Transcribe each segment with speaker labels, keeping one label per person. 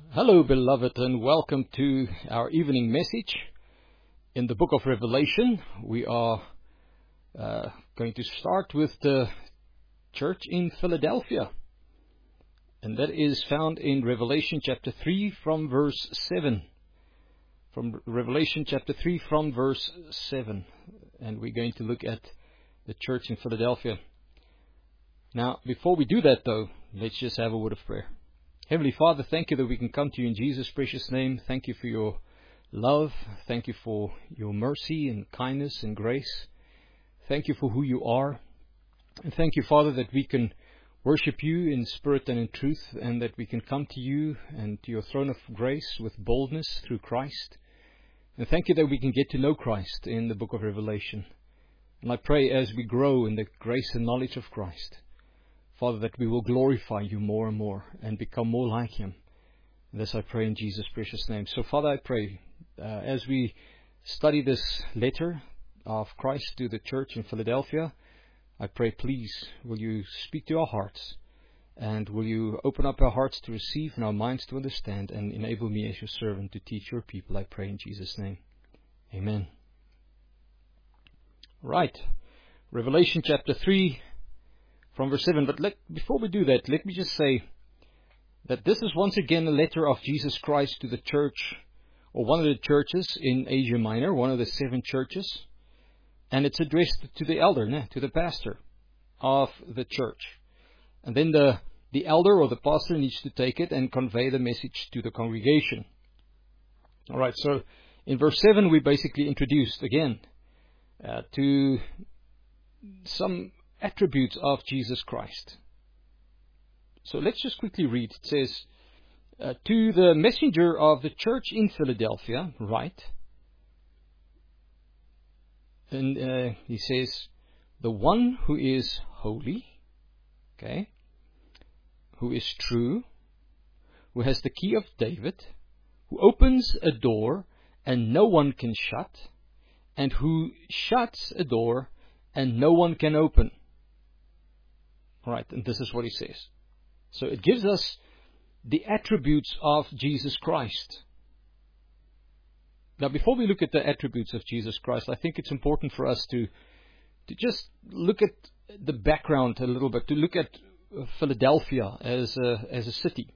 Speaker 1: Hello, beloved, and welcome to our evening message in the book of Revelation. We are going to start with the church in Philadelphia, and that is found in Revelation chapter 3 from verse 7. From Revelation chapter 3 from verse 7, and we're going to look at the church in Philadelphia. Now, before we do that, though, let's just have a word of prayer. Heavenly Father, thank you that we can come to you in Jesus' precious name. Thank you for your love. Thank you for your mercy and kindness and grace. Thank you for who you are. And thank you, Father, that we can worship you in spirit and in truth, and that we can come to you and to your throne of grace with boldness through Christ. And thank you that we can get to know Christ in the book of Revelation. And I pray as we grow in the grace and knowledge of Christ, Father, that we will glorify you more and more and become more like him. And this I pray in Jesus' precious name. So, Father, I pray as we study this letter of Christ to the church in Philadelphia, I pray, please, will you speak to our hearts, and will you open up our hearts to receive and our minds to understand, and enable me as your servant to teach your people. I pray in Jesus' name. Amen. Right. Revelation chapter 3. From verse 7, but before we do that, let me just say that this is once again a letter of Jesus Christ to the church, or one of the churches in Asia Minor, one of the 7 churches, and it's addressed to the elder, to the pastor of the church. And then the elder or the pastor needs to take it and convey the message to the congregation. Alright, so in verse 7 we basically introduced again to some attributes of Jesus Christ. So let's just quickly read. It says, to the messenger of the church in Philadelphia, write. And he says, the one who is holy, okay, who is true, who has the key of David, who opens a door and no one can shut, and who shuts a door and no one can open. Right, and this is what he says. So it gives us the attributes of Jesus Christ. Now, before we look at the attributes of Jesus Christ, I think it's important for us to just look at the background a little bit, to look at Philadelphia as a city.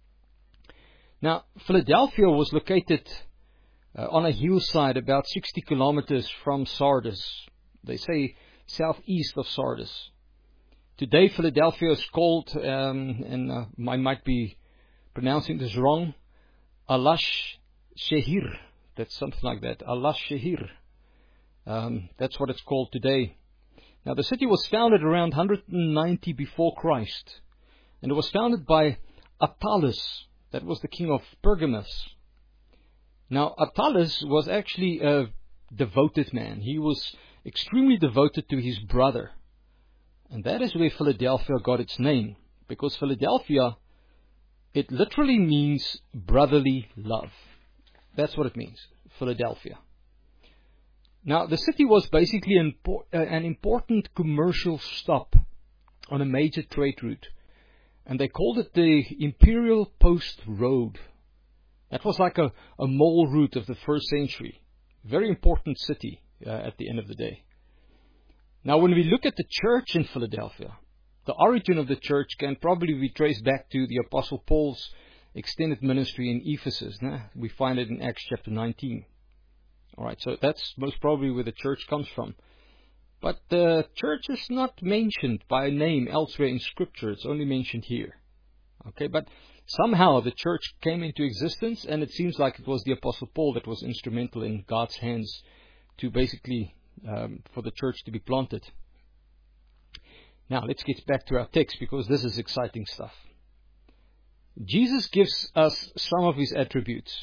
Speaker 1: Now, Philadelphia was located on a hillside about 60 kilometers from Sardis. They say southeast of Sardis. Today, Philadelphia is called, and I might be pronouncing this wrong, Alash Shehir. That's something like that. Alash Shehir. That's what it's called today. Now, the city was founded around 190 before Christ, and it was founded by Attalus. That was the king of Pergamus. Now, Attalus was actually a devoted man. He was extremely devoted to his brother. And that is where Philadelphia got its name. Because Philadelphia, it literally means brotherly love. That's what it means, Philadelphia. Now, the city was basically an important commercial stop on a major trade route. And they called it the Imperial Post Road. That was like a mall route of the first century. Very important city at the end of the day. Now, when we look at the church in Philadelphia, the origin of the church can probably be traced back to the Apostle Paul's extended ministry in Ephesus. We find it in Acts chapter 19. Alright, so that's most probably where the church comes from. But the church is not mentioned by name elsewhere in Scripture. It's only mentioned here. Okay, but somehow the church came into existence, and it seems like it was the Apostle Paul that was instrumental in God's hands to basically for the church to be planted. Now, let's get back to our text, because this is exciting stuff. Jesus gives us some of his attributes.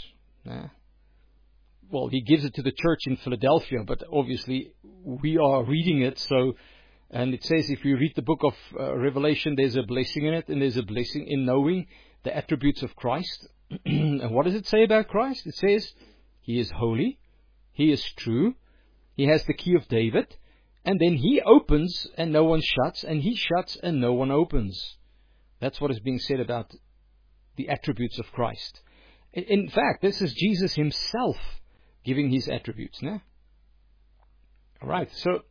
Speaker 1: Well, he gives it to the church in Philadelphia, but obviously we are reading it, and it says if you read the book of Revelation, there's a blessing in it, and there's a blessing in knowing the attributes of Christ. And what does it say about Christ? It says he is holy, he is true, he has the key of David, and then he opens and no one shuts, and he shuts and no one opens. That's what is being said about the attributes of Christ. In fact, this is Jesus himself giving his attributes. No? All right, so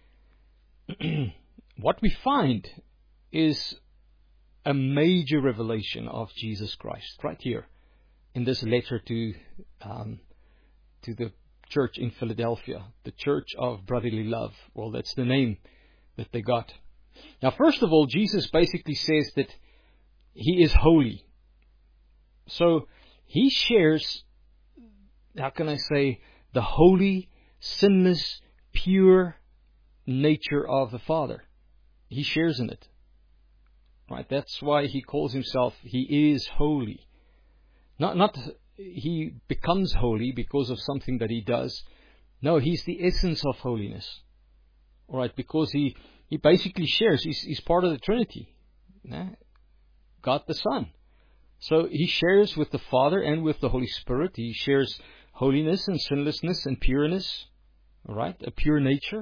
Speaker 1: what we find is a major revelation of Jesus Christ right here in this letter to the church in Philadelphia, the Church of Brotherly Love. Well, that's the name that they got. Now, first of all, Jesus basically says that he is holy. So he shares, how can I say, the holy, sinless, pure nature of the Father. He shares in it. Right? That's why he calls himself, he is holy. Not he becomes holy because of something that he does. No, he's the essence of holiness. All right, because he basically shares, he's part of the Trinity. God the Son. So he shares with the Father and with the Holy Spirit. He shares holiness and sinlessness and pureness. All right, a pure nature.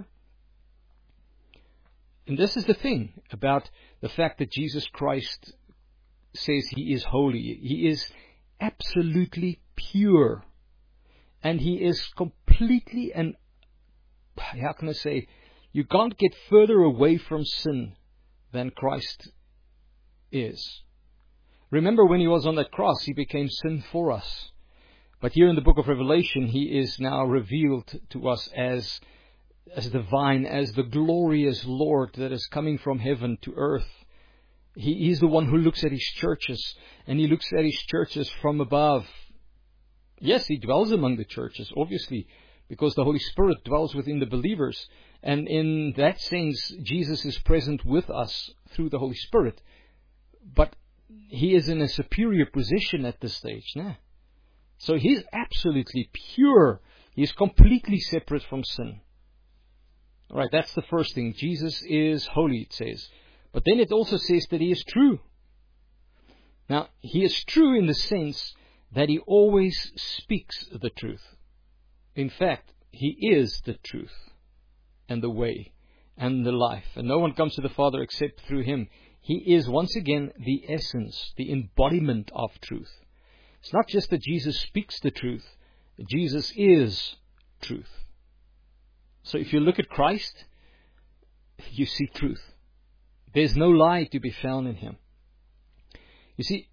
Speaker 1: And this is the thing about the fact that Jesus Christ says he is holy. He is absolutely pure. And he is completely, and how can I say, you can't get further away from sin than Christ is. Remember when he was on that cross, he became sin for us. But here in the book of Revelation, he is now revealed to us as divine, as the glorious Lord that is coming from heaven to earth. He is the one who looks at his churches, and he looks at his churches from above. Yes, he dwells among the churches, obviously, because the Holy Spirit dwells within the believers. And in that sense, Jesus is present with us through the Holy Spirit. But he is in a superior position at this stage. So he's absolutely pure. He's completely separate from sin. All right, that's the first thing. Jesus is holy, it says. But then it also says that he is true. Now, he is true in the sense that he always speaks the truth. In fact, he is the truth and the way and the life. And no one comes to the Father except through him. He is, once again, the essence, the embodiment of truth. It's not just that Jesus speaks the truth. Jesus is truth. So if you look at Christ, you see truth. There's no lie to be found in him. You see,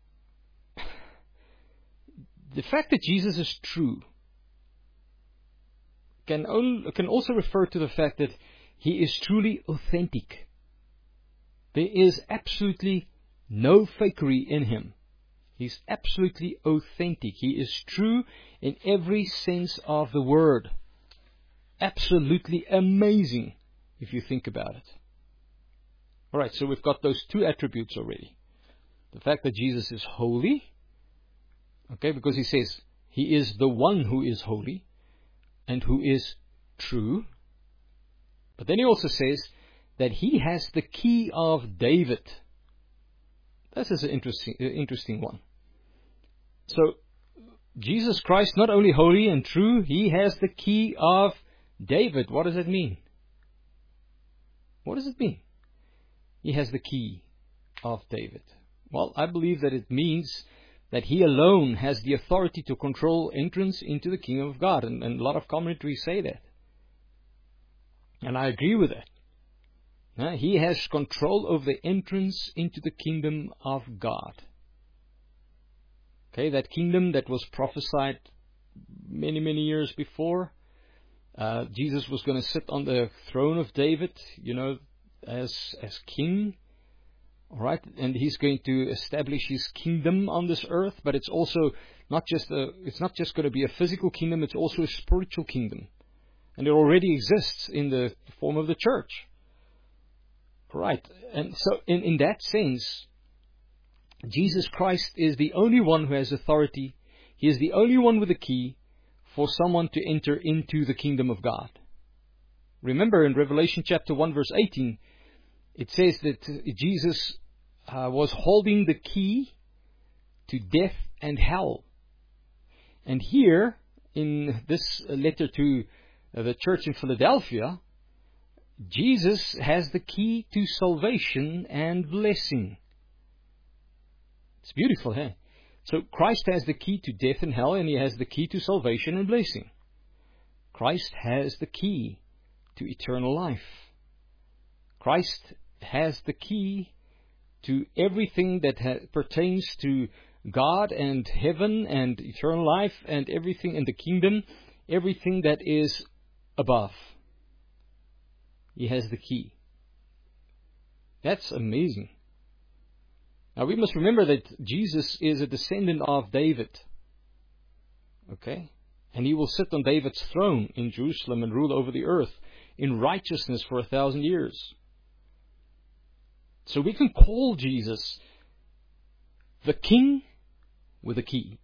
Speaker 1: the fact that Jesus is true can also refer to the fact that he is truly authentic. There is absolutely no fakery in him. He's absolutely authentic. He is true in every sense of the word. Absolutely amazing if you think about it. All right, so we've got those two attributes already. The fact that Jesus is holy, okay, because he says he is the one who is holy and who is true. But then he also says that he has the key of David. This is an interesting one. So, Jesus Christ, not only holy and true, he has the key of David. What does that mean? What does it mean? He has the key of David. Well, I believe that it means that he alone has the authority to control entrance into the kingdom of God. And a lot of commentaries say that. And I agree with that. He has control over the entrance into the kingdom of God. Okay, that kingdom that was prophesied many, many years before. Jesus was going to sit on the throne of David, as king. All right, and he's going to establish his kingdom on this earth, but it's also not just going to be a physical kingdom, it's also a spiritual kingdom. And it already exists in the form of the church. Right. And so in that sense, Jesus Christ is the only one who has authority. He is the only one with the key for someone to enter into the kingdom of God. Remember in Revelation chapter 1 verse 18, it says that Jesus was holding the key to death and hell. And here, in this letter to the church in Philadelphia, Jesus has the key to salvation and blessing. It's beautiful, hey? So Christ has the key to death and hell, and He has the key to salvation and blessing. Christ has the key to eternal life. Christ has the key to everything that pertains to God and heaven and eternal life and everything in the kingdom, everything that is above. He has the key. That's amazing. Now we must remember that Jesus is a descendant of David. Okay? And He will sit on David's throne in Jerusalem and rule over the earth in righteousness for 1,000 years. So we can call Jesus the King with a key.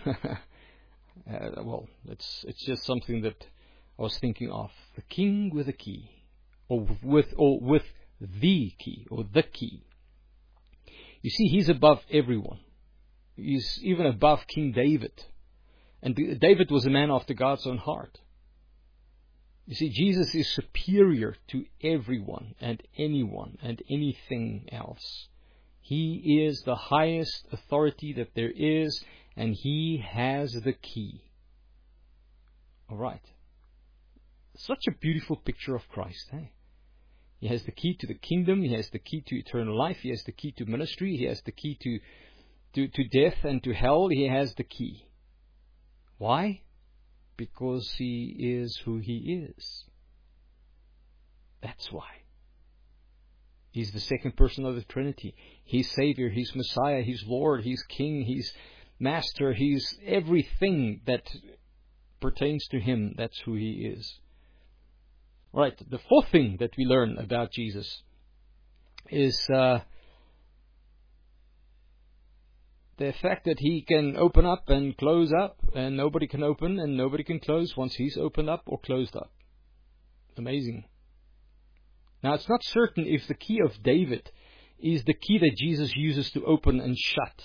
Speaker 1: Well, it's just something that I was thinking of. The King with a key. Or with the key, or the key. You see, He's above everyone. He's even above King David. And David was a man after God's own heart. You see, Jesus is superior to everyone and anyone and anything else. He is the highest authority that there is, and He has the key. All right. Such a beautiful picture of Christ, eh? He has the key to the kingdom. He has the key to eternal life. He has the key to ministry. He has the key to death and to hell. He has the key. Why? Because He is who He is. That's why. He's the second person of the Trinity. He's Savior. He's Messiah. He's Lord. He's King. He's Master. He's everything that pertains to Him. That's who He is. Right, the fourth thing that we learn about Jesus is the fact that He can open up and close up, and nobody can open and nobody can close once He's opened up or closed up. Amazing. Now, it's not certain if the key of David is the key that Jesus uses to open and shut.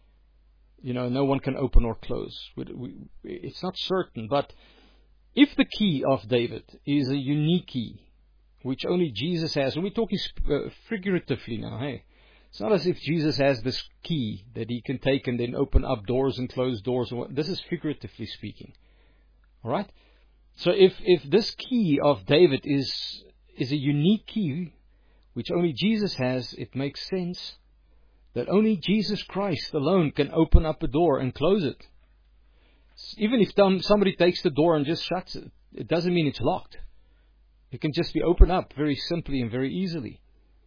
Speaker 1: No one can open or close. It's not certain, but if the key of David is a unique key, which only Jesus has, and we're talking figuratively now, hey? It's not as if Jesus has this key that He can take and then open up doors and close doors. This is figuratively speaking. All right? So if this key of David is a unique key, which only Jesus has, it makes sense that only Jesus Christ alone can open up a door and close it. Even if somebody takes the door and just shuts it, it doesn't mean it's locked. It can just be opened up very simply and very easily.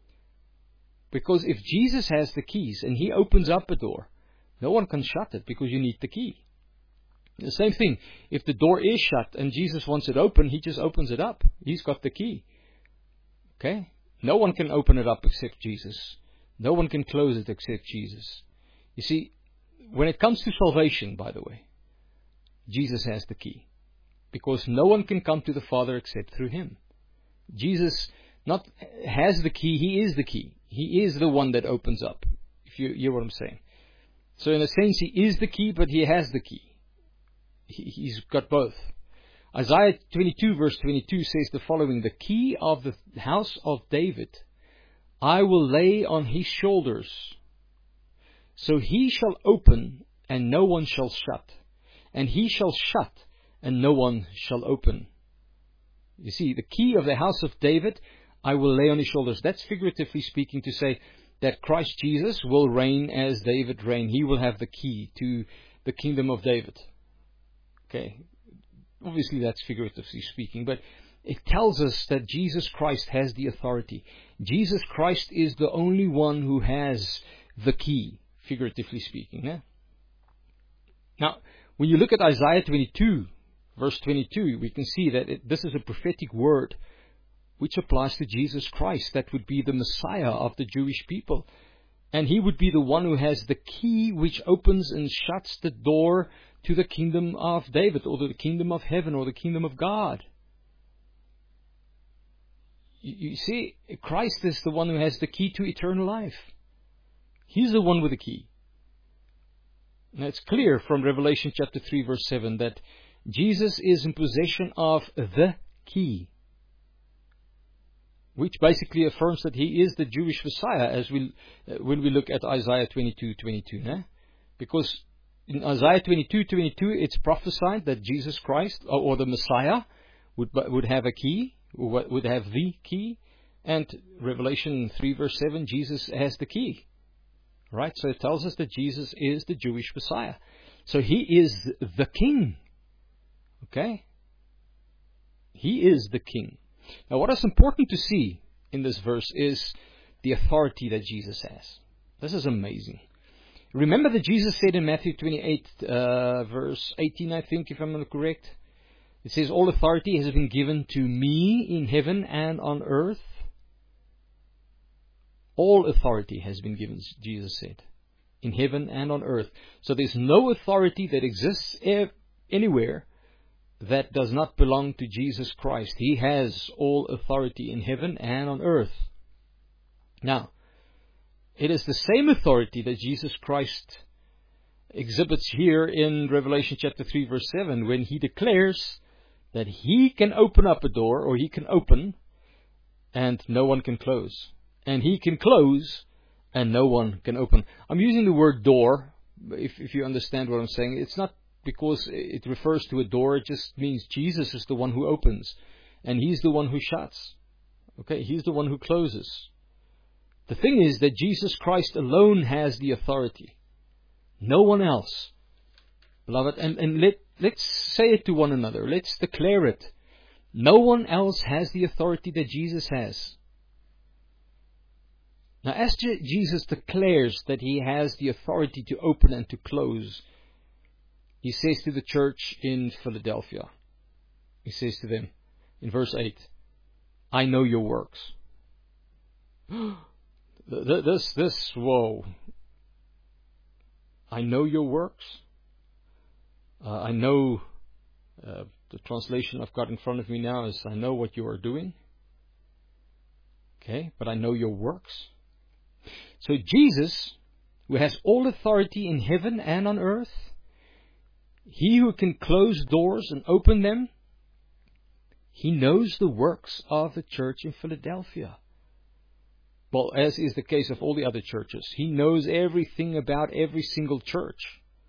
Speaker 1: Because if Jesus has the keys and He opens up a door, no one can shut it because you need the key. The same thing, if the door is shut and Jesus wants it open, He just opens it up. He's got the key. Okay? No one can open it up except Jesus. No one can close it except Jesus. You see, when it comes to salvation, by the way, Jesus has the key. Because no one can come to the Father except through Him. Jesus not has the key, He is the key. He is the one that opens up, if you hear what I'm saying. So in a sense, He is the key, but He has the key. He's got both. Isaiah 22 verse 22 says the following: the key of the house of David I will lay on His shoulders. So He shall open, and no one shall shut. And He shall shut, and no one shall open. You see, the key of the house of David, I will lay on His shoulders. That's figuratively speaking to say that Christ Jesus will reign as David reigned. He will have the key to the kingdom of David. Okay. Obviously that's figuratively speaking, but it tells us that Jesus Christ has the authority. Jesus Christ is the only one who has the key, figuratively speaking. Eh? Now, when you look at Isaiah 22, verse 22, we can see that this is a prophetic word which applies to Jesus Christ. That would be the Messiah of the Jewish people. And He would be the one who has the key which opens and shuts the door to the kingdom of David, or the kingdom of heaven, or the kingdom of God. You see, Christ is the one who has the key to eternal life. He's the one with the key. Now it's clear from Revelation chapter 3 verse 7 that Jesus is in possession of the key, which basically affirms that He is the Jewish Messiah, as when we look at Isaiah 22:22. Because in Isaiah 22:22, it's prophesied that Jesus Christ, or the Messiah, would have a key, would have the key. And Revelation 3 verse 7, Jesus has the key. Right? So it tells us that Jesus is the Jewish Messiah. So He is the King. Okay? He is the King. Now what is important to see in this verse is the authority that Jesus has. This is amazing. Remember that Jesus said in Matthew 28 verse 18, I think, if I'm not correct. It says, all authority has been given to me in heaven and on earth. All authority has been given, Jesus said, in heaven and on earth. So there's no authority that exists anywhere that does not belong to Jesus Christ. He has all authority in heaven and on earth. Now, it is the same authority that Jesus Christ exhibits here in Revelation chapter 3 verse 7 when He declares that He can open up a door, or He can open and no one can close. And He can close and no one can open. I'm using the word door, if you understand what I'm saying. It's not because it refers to a door, it just means Jesus is the one who opens. And He's the one who shuts. Okay, He's the one who closes. The thing is that Jesus Christ alone has the authority. No one else. Beloved, and let's say it to one another. Let's declare it. No one else has the authority that Jesus has. Now, as Jesus declares that He has the authority to open and to close, He says to the church in Philadelphia, He says to them in verse 8, I know your works. Whoa. I know your works. I know, the translation I've got in front of me now is, I know what you are doing. Okay, but I know your works. So Jesus, who has all authority in heaven and on earth, He who can close doors and open them, He knows the works of the church in Philadelphia. Well, as is the case of all the other churches, He knows everything about every single church.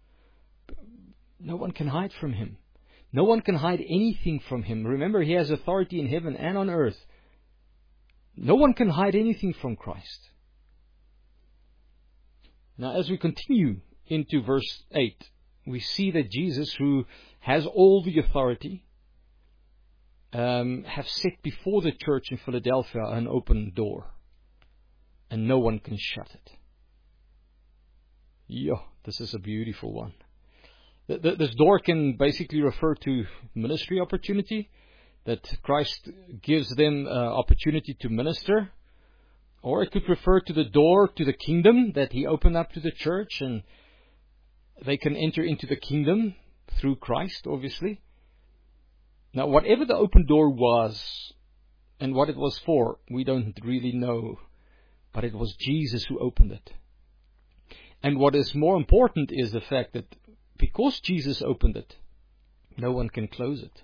Speaker 1: No one can hide from Him. No one can hide anything from Him. Remember, He has authority in heaven and on earth. No one can hide anything from Christ. Now, as we continue into verse 8, we see that Jesus, who has all the authority, have set before the church in Philadelphia an open door. And no one can shut it. This is a beautiful one. This door can basically refer to ministry opportunity, that Christ gives them opportunity to minister. Or it could refer to the door to the kingdom that He opened up to the church, and they can enter into the kingdom through Christ, obviously. Now, whatever the open door was and what it was for, we don't really know. But it was Jesus who opened it. And what is more important is the fact that because Jesus opened it, no one can close it.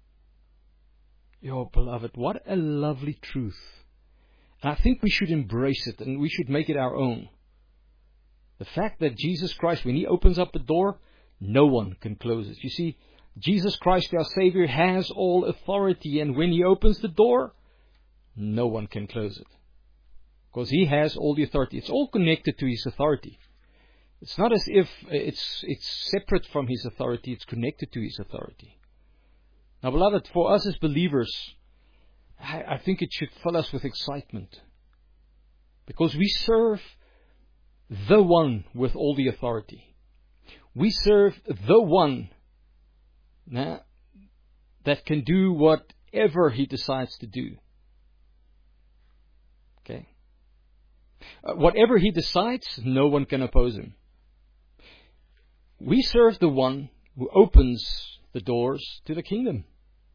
Speaker 1: Beloved, what a lovely truth. And I think we should embrace it and we should make it our own. The fact that Jesus Christ, when He opens up the door, no one can close it. You see, Jesus Christ, our Savior, has all authority. And when He opens the door, no one can close it. Because He has all the authority. It's all connected to His authority. It's not as if it's separate from His authority. It's connected to His authority. Now, beloved, for us as believers, I think it should fill us with excitement. Because we serve the one with all the authority. We serve the one that can do whatever He decides to do. Okay? Whatever He decides, no one can oppose Him. We serve the one who opens the doors to the kingdom.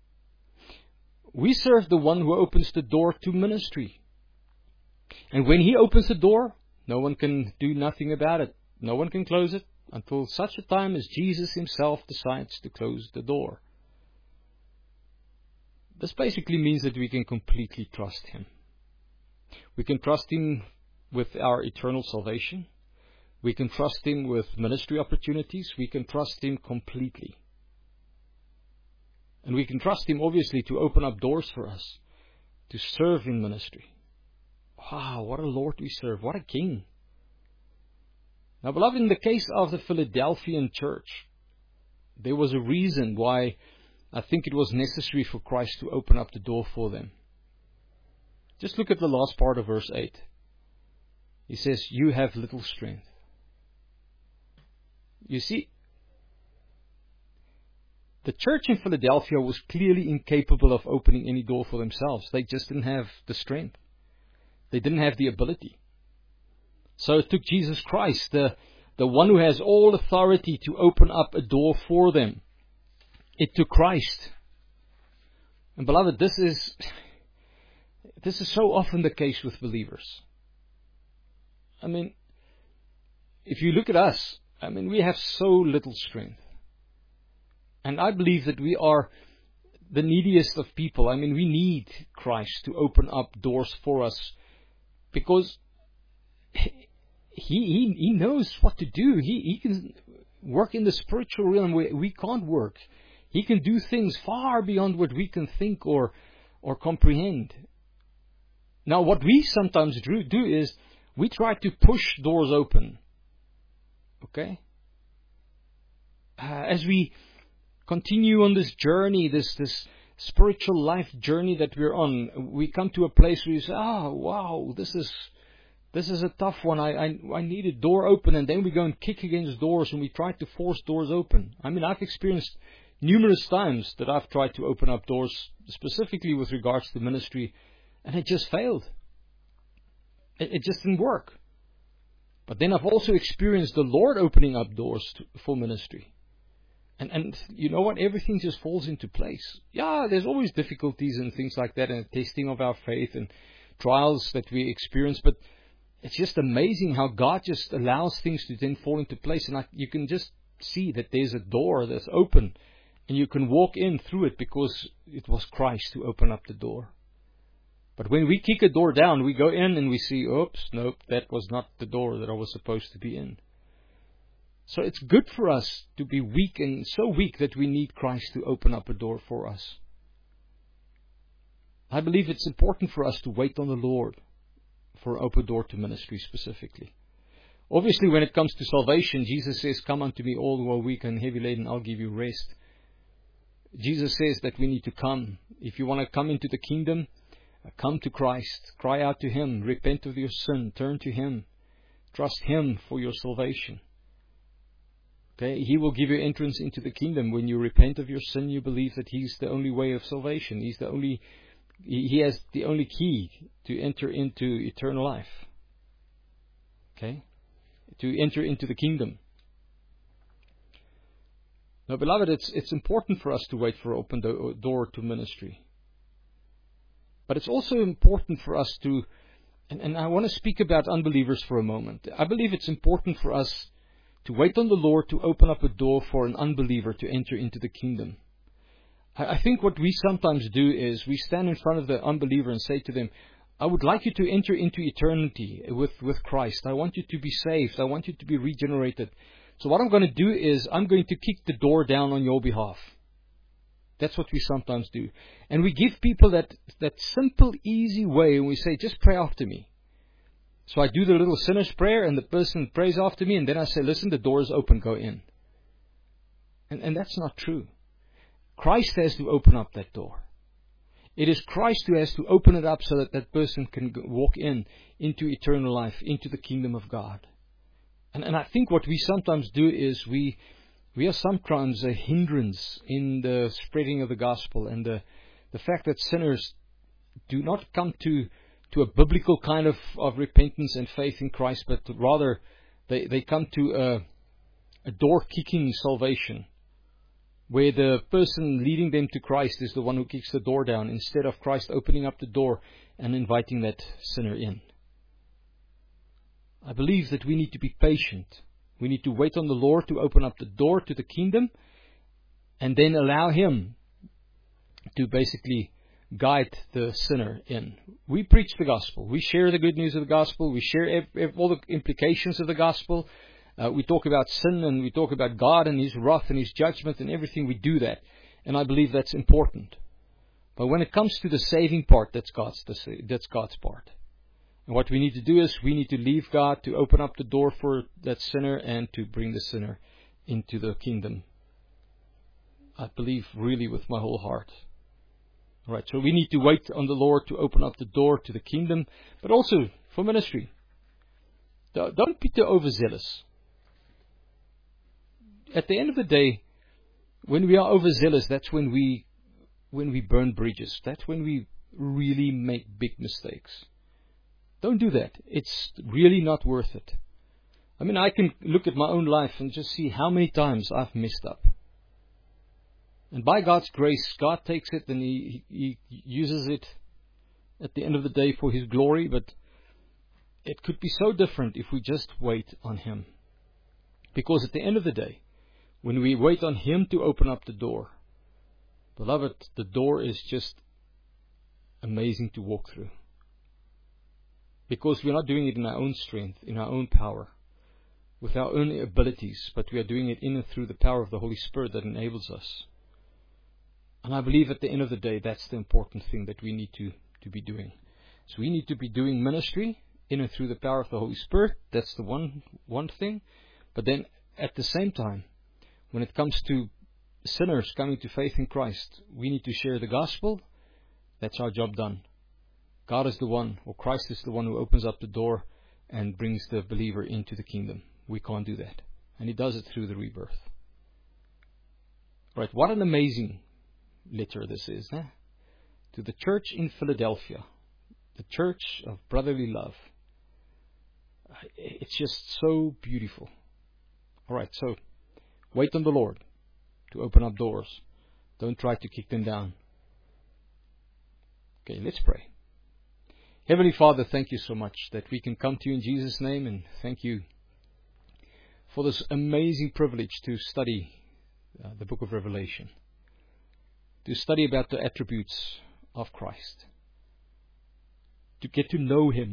Speaker 1: We serve the one who opens the door to ministry. And when He opens the door, no one can do nothing about it. No one can close it until such a time as Jesus Himself decides to close the door. This basically means that we can completely trust Him. We can trust Him with our eternal salvation. We can trust Him with ministry opportunities. We can trust Him completely. And we can trust Him, obviously, to open up doors for us, to serve in ministry. Wow, what a Lord we serve. What a King. Now, beloved, in the case of the Philadelphian church, there was a reason why I think it was necessary for Christ to open up the door for them. Just look at the last part of verse 8. He says, you have little strength. You see, the church in Philadelphia was clearly incapable of opening any door for themselves. They just didn't have the strength. They didn't have the ability. So it took Jesus Christ, the one who has all authority, to open up a door for them. It took Christ. And beloved, this is so often the case with believers. I mean, if you look at us, we have so little strength. And I believe that we are the neediest of people. We need Christ to open up doors for us, because He knows what to do. He can work in the spiritual realm where we can't work. He can do things far beyond what we can think or comprehend. Now, what we sometimes do is we try to push doors open. Okay? As we continue on this journey, this spiritual life journey that we're on, we come to a place where you say, wow, this is a tough one. I need a door open. And then we go and kick against doors and we try to force doors open. I've experienced numerous times that I've tried to open up doors, specifically with regards to ministry, and it just failed. It just didn't work. But then I've also experienced the Lord opening up doors for ministry. And you know what? Everything just falls into place. Yeah, there's always difficulties and things like that, and testing of our faith and trials that we experience, but it's just amazing how God just allows things to then fall into place. And you can just see that there's a door that's open, and you can walk in through it because it was Christ who opened up the door. But when we kick a door down, we go in and we see, oops, nope, that was not the door that I was supposed to be in. So it's good for us to be weak, and so weak that we need Christ to open up a door for us. I believe it's important for us to wait on the Lord for an open door to ministry specifically. Obviously, when it comes to salvation, Jesus says, come unto me all who are weak and heavy laden, I'll give you rest. Jesus says that we need to come. If you want to come into the kingdom, come to Christ. Cry out to Him. Repent of your sin. Turn to Him. Trust Him for your salvation. Okay? He will give you entrance into the kingdom. When you repent of your sin, you believe that He's the only way of salvation. He has the only key to enter into eternal life. Okay? To enter into the kingdom. Now, beloved, it's important for us to wait for an open door to ministry. But it's also important for us to, and I want to speak about unbelievers for a moment. I believe it's important for us to wait on the Lord to open up a door for an unbeliever to enter into the kingdom. I think what we sometimes do is we stand in front of the unbeliever and say to them, I would like you to enter into eternity with Christ. I want you to be saved. I want you to be regenerated. So what I'm going to do is I'm going to kick the door down on your behalf. That's what we sometimes do. And we give people that simple, easy way, and we say, just pray after me. So I do the little sinner's prayer, and the person prays after me, and then I say, listen, the door is open, go in. And that's not true. Christ has to open up that door. It is Christ who has to open it up so that that person can walk into eternal life, into the kingdom of God. And I think what we sometimes do is we are sometimes a hindrance in the spreading of the gospel, and the fact that sinners do not come to a biblical kind of repentance and faith in Christ, but rather they come to a door-kicking salvation, where the person leading them to Christ is the one who kicks the door down, instead of Christ opening up the door and inviting that sinner in. I believe that we need to be patient. We need to wait on the Lord to open up the door to the kingdom, and then allow Him to basically guide the sinner in. We preach the gospel. We share the good news of the gospel. We share all the implications of the gospel. We talk about sin, and we talk about God and His wrath and His judgment and everything. We do that. And I believe that's important. But when it comes to the saving part, that's God's part. And what we need to do is we need to leave God to open up the door for that sinner and to bring the sinner into the kingdom. I believe really with my whole heart. All right, so we need to wait on the Lord to open up the door to the kingdom, but also for ministry. Don't be too overzealous. At the end of the day, when we are overzealous, that's when we burn bridges. That's when we really make big mistakes. Don't do that. It's really not worth it. I mean, I can look at my own life and just see how many times I've messed up. And by God's grace, God takes it and He uses it at the end of the day for His glory. But it could be so different if we just wait on Him. Because at the end of the day, when we wait on Him to open up the door, beloved, the door is just amazing to walk through. Because we're not doing it in our own strength, in our own power, with our own abilities, but we are doing it in and through the power of the Holy Spirit that enables us. And I believe at the end of the day, that's the important thing that we need to be doing. So we need to be doing ministry in and through the power of the Holy Spirit. That's the one thing. But then at the same time, when it comes to sinners coming to faith in Christ, we need to share the gospel. That's our job done. God is the one, or Christ is the one who opens up the door and brings the believer into the kingdom. We can't do that. And He does it through the rebirth. Right, what an amazing letter this is, eh? To the church in Philadelphia, the church of brotherly love. It's just so beautiful. Alright, so wait on the Lord to open up doors. Don't try to kick them down. Okay, let's pray. Heavenly Father, thank You so much that we can come to You in Jesus' name, and thank You for this amazing privilege to study the book of Revelation, to study about the attributes of Christ, to get to know Him,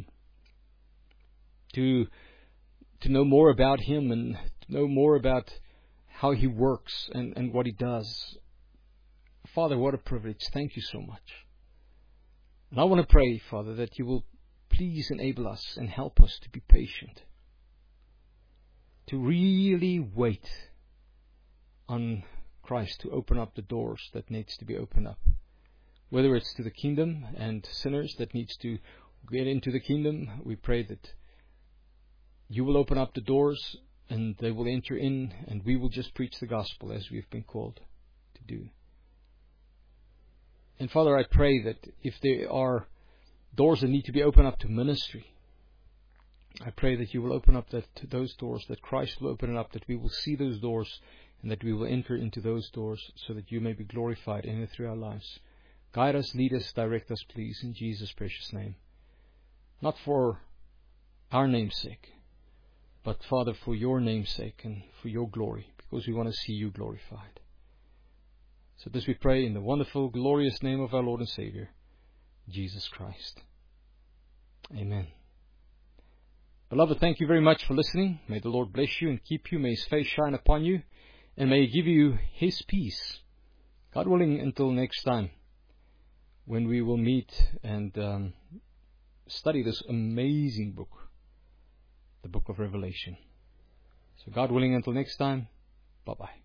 Speaker 1: to know more about Him and to know more about how He works and what He does. Father, what a privilege. Thank You so much. And I want to pray, Father, that You will please enable us and help us to be patient, to really wait on Christ to open up the doors that needs to be opened up. Whether it's to the kingdom and sinners that needs to get into the kingdom, we pray that You will open up the doors and they will enter in, and we will just preach the gospel as we've been called to do. And Father, I pray that if there are doors that need to be opened up to ministry, I pray that You will open up those doors, that Christ will open it up, that we will see those doors and that we will enter into those doors so that You may be glorified in and through our lives. Guide us, lead us, direct us, please, in Jesus' precious name. Not for our name's sake, but Father, for Your name's sake and for Your glory, because we want to see You glorified. So this we pray in the wonderful, glorious name of our Lord and Savior, Jesus Christ. Amen. Beloved, thank you very much for listening. May the Lord bless you and keep you. May His face shine upon you, and may He give you His peace. God willing, until next time, when we will meet and study this amazing book, the book of Revelation. So God willing, until next time, bye-bye.